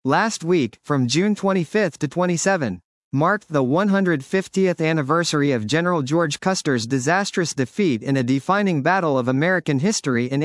Last week, from June 25 to 27, marked the 150th anniversary of General George Custer's disastrous defeat in a defining battle of American history in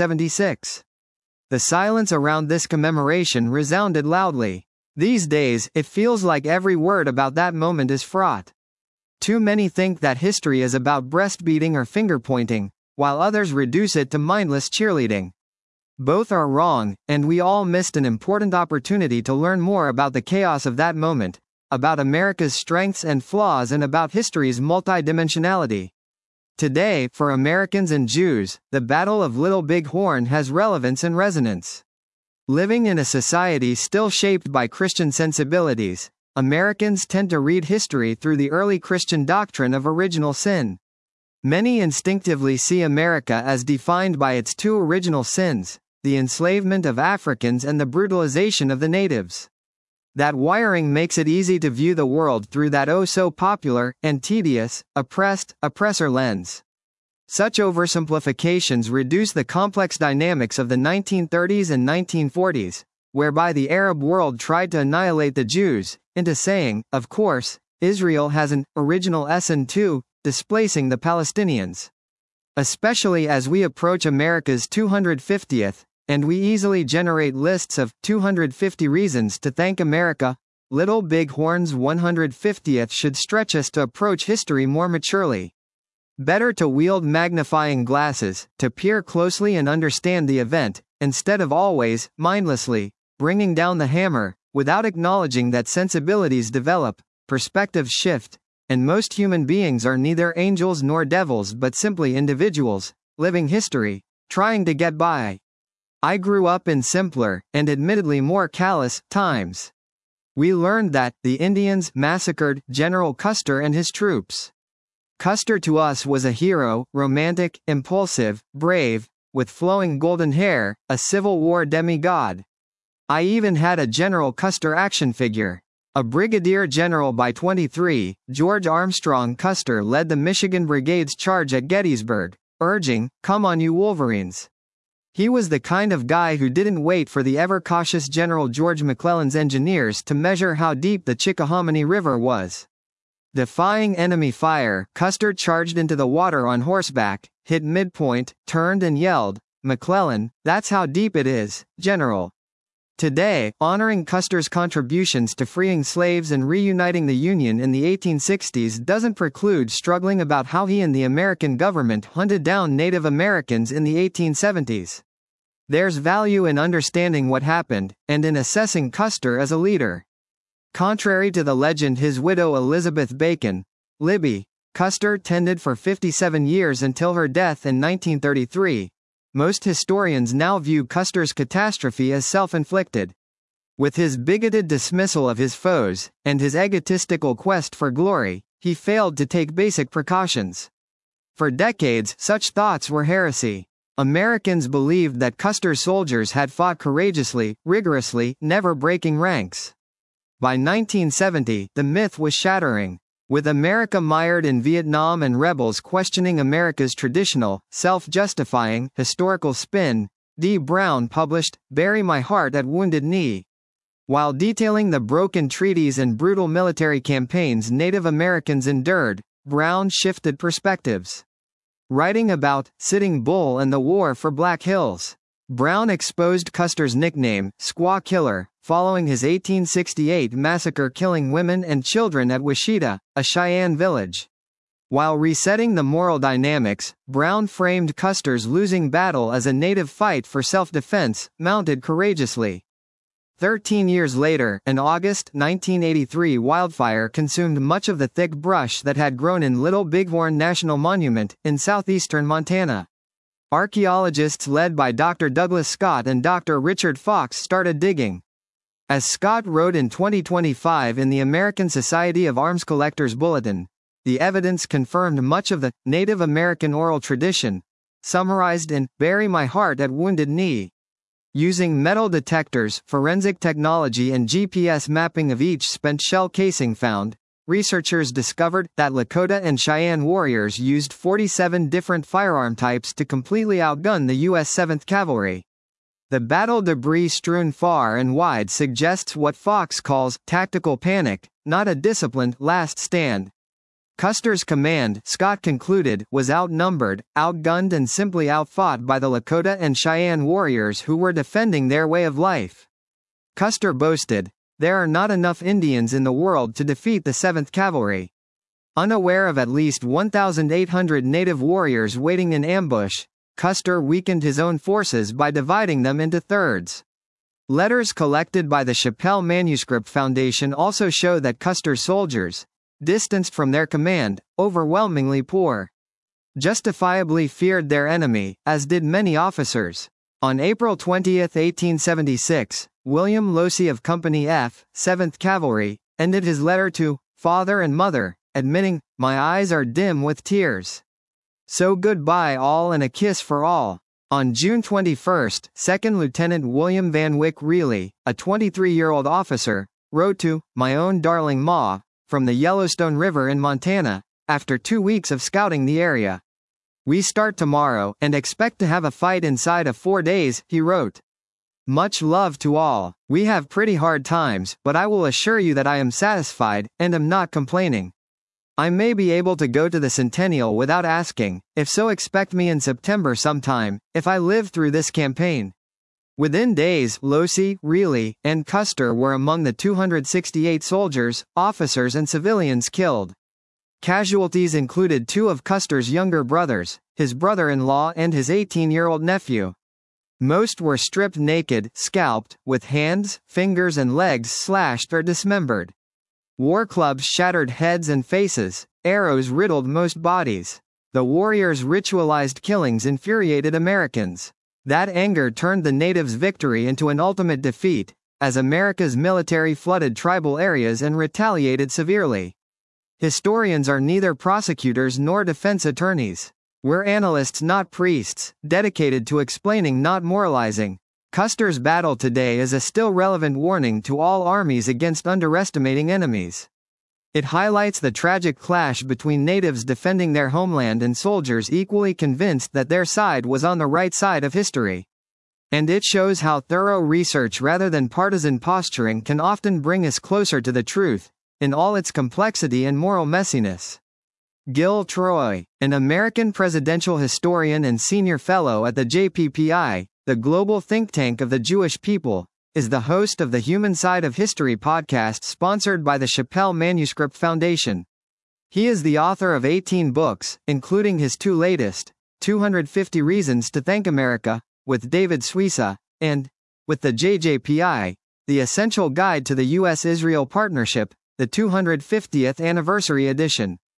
1876. The silence around this commemoration resounded loudly. These days, it feels like every word about that moment is fraught. Too many think that history is about breastbeating or finger-pointing, while others reduce it to mindless cheerleading. Both are wrong, and we all missed an important opportunity to learn more about the chaos of that moment, about America's strengths and flaws, and about history's multidimensionality. Today, for Americans and Jews, the Battle of Little Big Horn has relevance and resonance. Living in a society still shaped by Christian sensibilities, Americans tend to read history through the early Christian doctrine of original sin. Many instinctively see America as defined by its two original sins, the enslavement of Africans and the brutalization of the natives. That wiring makes it easy to view the world through that oh-so-popular, and tedious, oppressor lens. Such oversimplifications reduce the complex dynamics of the 1930s and 1940s, whereby the Arab world tried to annihilate the Jews, into saying, of course, Israel has an original sin too, displacing the Palestinians. Especially as we approach America's 250th, and we easily generate lists of 250 reasons to thank America, Little Big Horn's 150th should stretch us to approach history more maturely. Better to wield magnifying glasses, to peer closely and understand the event, instead of always, mindlessly, bringing down the hammer, without acknowledging that sensibilities develop, perspectives shift, and most human beings are neither angels nor devils but simply individuals, living history, trying to get by. I grew up in simpler, and admittedly more callous, times. We learned that the Indians massacred General Custer and his troops. Custer to us was a hero, romantic, impulsive, brave, with flowing golden hair, a Civil War demigod. I even had a General Custer action figure. A brigadier general by 23, George Armstrong Custer led the Michigan Brigade's charge at Gettysburg, urging, "Come on you Wolverines." He was the kind of guy who didn't wait for the ever-cautious General George McClellan's engineers to measure how deep the Chickahominy River was. Defying enemy fire, Custer charged into the water on horseback, hit midpoint, turned and yelled, "McClellan, that's how deep it is, General." Today, honoring Custer's contributions to freeing slaves and reuniting the Union in the 1860s doesn't preclude struggling about how he and the American government hunted down Native Americans in the 1870s. There's value in understanding what happened, and in assessing Custer as a leader. Contrary to the legend his widow Elizabeth Bacon, Libby, Custer tended for 57 years until her death in 1933. Most historians now view Custer's catastrophe as self-inflicted. With his bigoted dismissal of his foes, and his egotistical quest for glory, he failed to take basic precautions. For decades, such thoughts were heresy. Americans believed that Custer's soldiers had fought courageously, rigorously, never breaking ranks. By 1970, the myth was shattering. With America mired in Vietnam and rebels questioning America's traditional, self-justifying, historical spin, D. Brown published, "Bury My Heart at Wounded Knee." While detailing the broken treaties and brutal military campaigns Native Americans endured, Brown shifted perspectives. Writing about Sitting Bull and the War for Black Hills, Brown exposed Custer's nickname, Squaw Killer, following his 1868 massacre killing women and children at Washita, a Cheyenne village. While resetting the moral dynamics, Brown framed Custer's losing battle as a native fight for self-defense, mounted courageously. 13 years later, an August 1983 wildfire consumed much of the thick brush that had grown in Little Bighorn National Monument, in southeastern Montana. Archaeologists led by Dr. Douglas Scott and Dr. Richard Fox started digging. As Scott wrote in 2025 in the American Society of Arms Collectors Bulletin, the evidence confirmed much of the Native American oral tradition, summarized in "Bury My Heart at Wounded Knee." Using metal detectors, forensic technology and GPS mapping of each spent shell casing found, researchers discovered that Lakota and Cheyenne warriors used 47 different firearm types to completely outgun the U.S. 7th Cavalry. The battle debris strewn far and wide suggests what Fox calls tactical panic, not a disciplined last stand. Custer's command, Scott concluded, was outnumbered, outgunned and simply outfought by the Lakota and Cheyenne warriors who were defending their way of life. Custer boasted, "There are not enough Indians in the world to defeat the 7th Cavalry." Unaware of at least 1,800 native warriors waiting in ambush, Custer weakened his own forces by dividing them into thirds. Letters collected by the Chappell Manuscript Foundation also show that Custer's soldiers, distanced from their command, overwhelmingly poor, justifiably feared their enemy, as did many officers. On April 20, 1876, William Losey of Company F, 7th Cavalry, ended his letter to father and mother, admitting, "My eyes are dim with tears. So goodbye all and a kiss for all." On June 21, 2nd Lieutenant William Van Wyck Reilly, a 23-year-old officer, wrote to "My own darling Ma," from the Yellowstone River in Montana, after 2 weeks of scouting the area. "We start tomorrow, and expect to have a fight inside of 4 days," he wrote. "Much love to all. We have pretty hard times, but I will assure you that I am satisfied, and am not complaining. I may be able to go to the Centennial without asking, if so expect me in September sometime, if I live through this campaign." Within days, Losey, Reilly, and Custer were among the 268 soldiers, officers and civilians killed. Casualties included 2 of Custer's younger brothers, his brother-in-law and his 18-year-old nephew. Most were stripped naked, scalped, with hands, fingers and legs slashed or dismembered. War clubs shattered heads and faces, arrows riddled most bodies. The warriors' ritualized killings infuriated Americans. That anger turned the natives' victory into an ultimate defeat, as America's military flooded tribal areas and retaliated severely. Historians are neither prosecutors nor defense attorneys. We're analysts, not priests, dedicated to explaining, not moralizing. Custer's battle today is a still relevant warning to all armies against underestimating enemies. It highlights the tragic clash between natives defending their homeland and soldiers equally convinced that their side was on the right side of history. And it shows how thorough research rather than partisan posturing can often bring us closer to the truth, in all its complexity and moral messiness. Gil Troy, an American presidential historian and senior fellow at the JPPI, the global think tank of the Jewish people, is the host of the Human Side of History podcast sponsored by the Chappell Manuscript Foundation. He is the author of 18 books, including his 2 latest, 250 Reasons to Thank America, with David Suissa, and, with the JJPI, The Essential Guide to the U.S.-Israel Partnership, the 250th Anniversary Edition.